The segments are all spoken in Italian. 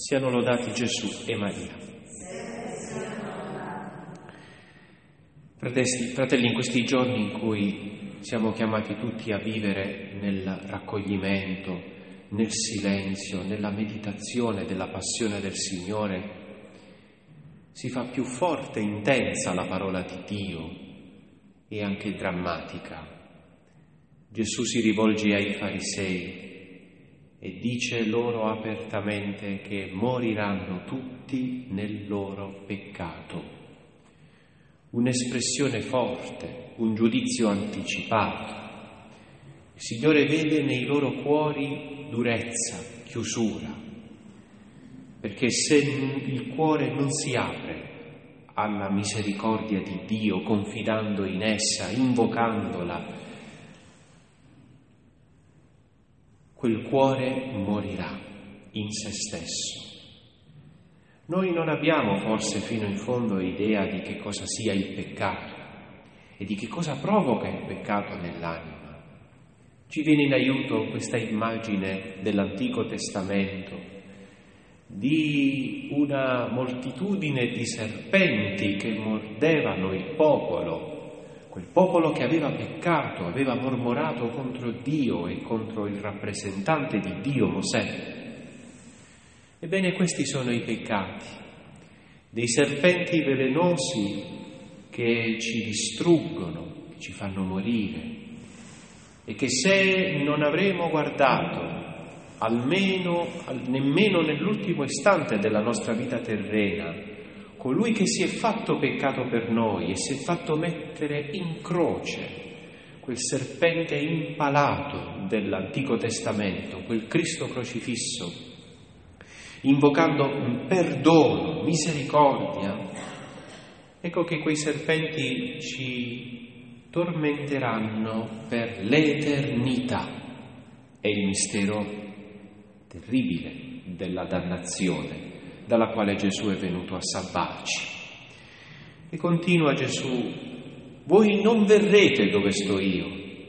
Siano lodati Gesù e Maria. Fratelli, in questi giorni in cui siamo chiamati tutti a vivere nel raccoglimento, nel silenzio, nella meditazione della passione del Signore, si fa più forte e intensa la parola di Dio e anche drammatica. Gesù si rivolge ai farisei e dice loro apertamente che moriranno tutti nel loro peccato. Un'espressione forte, un giudizio anticipato. Il Signore vede nei loro cuori durezza, chiusura, perché se il cuore non si apre alla misericordia di Dio, confidando in essa, invocandola, quel cuore morirà in se stesso. Noi non abbiamo forse fino in fondo idea di che cosa sia il peccato e di che cosa provoca il peccato nell'anima. Ci viene in aiuto questa immagine dell'Antico Testamento di una moltitudine di serpenti che mordevano il popolo, quel popolo che aveva peccato, aveva mormorato contro Dio e contro il rappresentante di Dio, Mosè. Ebbene, questi sono i peccati, dei serpenti velenosi che ci distruggono, che ci fanno morire e che se non avremo guardato nemmeno nell'ultimo istante della nostra vita terrena, colui che si è fatto peccato per noi e si è fatto mettere in croce, quel serpente impalato dell'Antico Testamento, quel Cristo crocifisso, invocando perdono, misericordia, ecco che quei serpenti ci tormenteranno per l'eternità. È il mistero terribile della dannazione dalla quale Gesù è venuto a salvarci. E continua Gesù: voi non verrete dove sto io.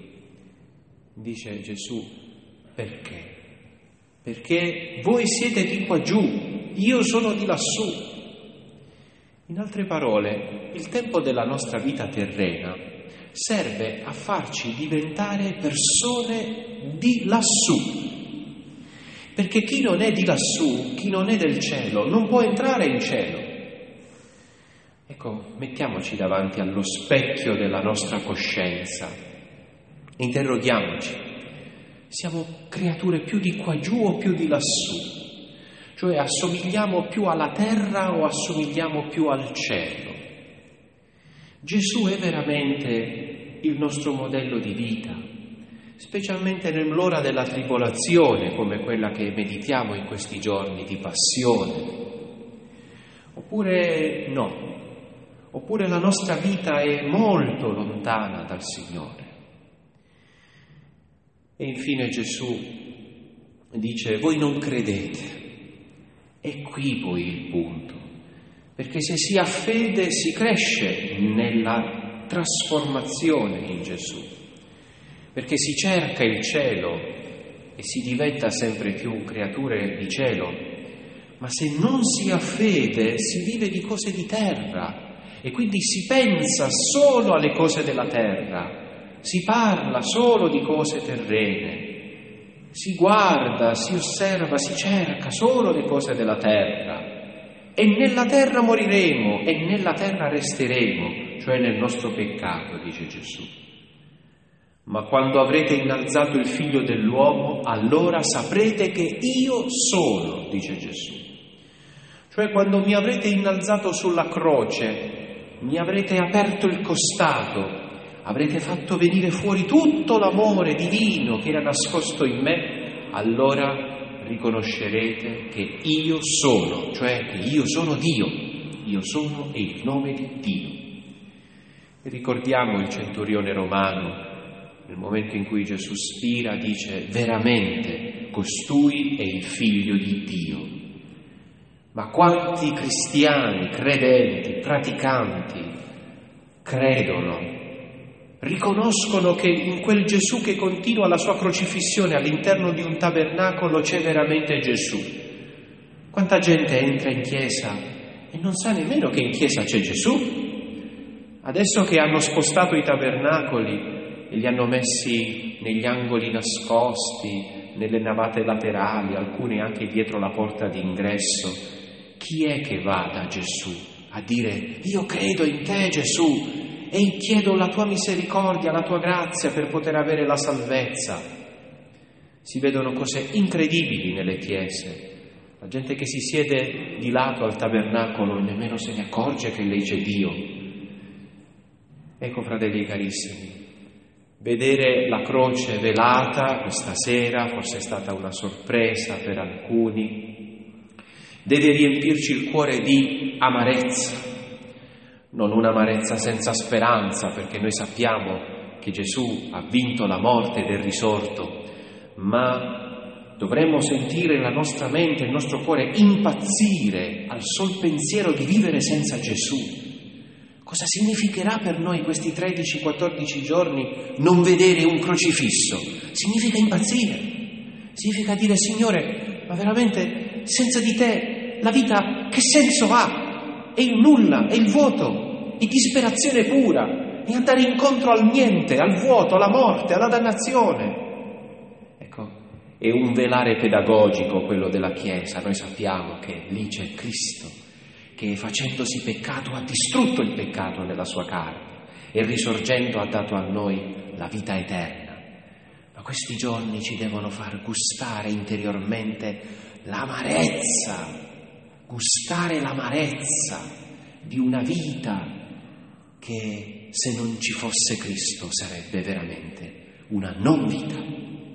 Dice Gesù: perché? Perché voi siete di qua giù, io sono di lassù. In altre parole, il tempo della nostra vita terrena serve a farci diventare persone di lassù. Perché chi non è di lassù, chi non è del cielo, non può entrare in cielo. Ecco, mettiamoci davanti allo specchio della nostra coscienza, interroghiamoci. Siamo creature più di qua giù o più di lassù? Cioè assomigliamo più alla terra o assomigliamo più al cielo? Gesù è veramente il nostro modello di vita, specialmente nell'ora della tribolazione, come quella che meditiamo in questi giorni di passione. Oppure no, oppure la nostra vita è molto lontana dal Signore. E infine Gesù dice: voi non credete. E qui poi il punto, perché se si ha fede si cresce nella trasformazione in Gesù, perché si cerca il cielo e si diventa sempre più creature di cielo, ma se non si ha fede si vive di cose di terra e quindi si pensa solo alle cose della terra. Si parla solo di cose terrene, si guarda, si osserva, si cerca solo le cose della terra e nella terra moriremo e nella terra resteremo, cioè nel nostro peccato, dice Gesù. Ma quando avrete innalzato il Figlio dell'uomo, allora saprete che io sono, dice Gesù. Cioè quando mi avrete innalzato sulla croce, mi avrete aperto il costato, avrete fatto venire fuori tutto l'amore divino che era nascosto in me, allora riconoscerete che io sono, cioè che io sono Dio, io sono è il nome di Dio. E ricordiamo il centurione romano, nel momento in cui Gesù spira, dice: veramente costui è il Figlio di Dio. Ma quanti cristiani, credenti, praticanti, credono, riconoscono che in quel Gesù che continua la sua crocifissione all'interno di un tabernacolo c'è veramente Gesù. Quanta gente entra in chiesa e non sa nemmeno che in chiesa c'è Gesù. Adesso che hanno spostato i tabernacoli e li hanno messi negli angoli nascosti, nelle navate laterali, alcune anche dietro la porta d'ingresso, chi è che va da Gesù a dire: io credo in te, Gesù, e chiedo la tua misericordia, la tua grazia per poter avere la salvezza? Si vedono cose incredibili nelle chiese. La gente che si siede di lato al tabernacolo nemmeno se ne accorge che lì c'è Dio. Ecco, fratelli carissimi, vedere la croce velata questa sera, forse è stata una sorpresa per alcuni, deve riempirci il cuore di amarezza, non un'amarezza senza speranza, perché noi sappiamo che Gesù ha vinto la morte ed è risorto, ma dovremmo sentire la nostra mente, il nostro cuore impazzire al sol pensiero di vivere senza Gesù. Cosa significherà per noi questi 13-14 giorni non vedere un crocifisso? Significa impazzire, significa dire: Signore, ma veramente senza di te la vita che senso ha? È il nulla, è il vuoto, è disperazione pura, è andare incontro al niente, al vuoto, alla morte, alla dannazione. È un velare pedagogico quello della Chiesa. Noi sappiamo che lì c'è Cristo, che facendosi peccato ha distrutto il peccato nella sua carne e risorgendo ha dato a noi la vita eterna. Ma questi giorni ci devono far gustare interiormente l'amarezza, gustare l'amarezza di una vita che, se non ci fosse Cristo, sarebbe veramente una non vita.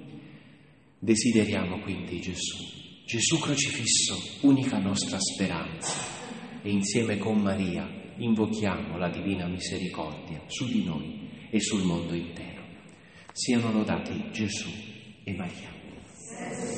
Desideriamo quindi Gesù crocifisso, unica nostra speranza, e insieme con Maria invochiamo la divina misericordia su di noi e sul mondo intero. Siano lodati Gesù e Maria.